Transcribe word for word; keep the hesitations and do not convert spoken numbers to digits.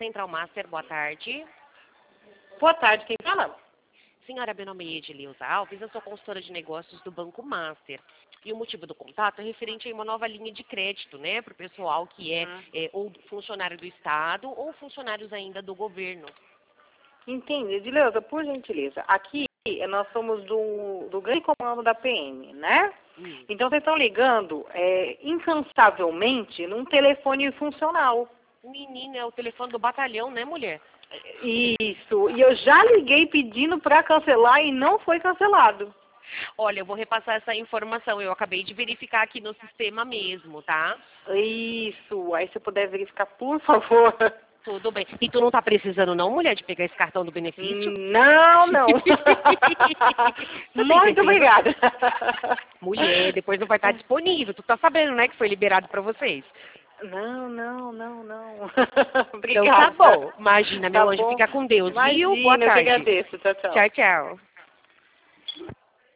Central Master, boa tarde. Boa tarde, quem fala? Senhora, meu nome é Edileuza Alves, eu sou consultora de negócios do Banco Master. E o motivo do contato é referente a uma nova linha de crédito, né, para o pessoal que é, Uhum. é ou funcionário do Estado ou funcionários ainda do governo. Entende, Edileuza, por gentileza. Aqui nós somos do, do grande comando da P M, né? Hum. Então vocês estão ligando é, incansavelmente num telefone funcional. Menina, é o telefone do batalhão, né, mulher? Isso, e eu já liguei pedindo para cancelar e não foi cancelado. Olha, eu vou repassar essa informação. Eu acabei de verificar aqui no sistema mesmo, tá? Isso, aí se puder verificar, por favor. Tudo bem. E tu não tá precisando não, mulher, de pegar esse cartão do benefício? Não, não. Muito obrigada. Mulher, depois não vai estar disponível. Tu tá sabendo, né, que foi liberado para vocês? Não, não, não, não. Então tá Obrigada. bom. Imagina, meu Tá anjo, bom. fica com Deus, Imagina, viu? Boa eu que tarde. agradeço. Tchau, tchau. Tchau, tchau.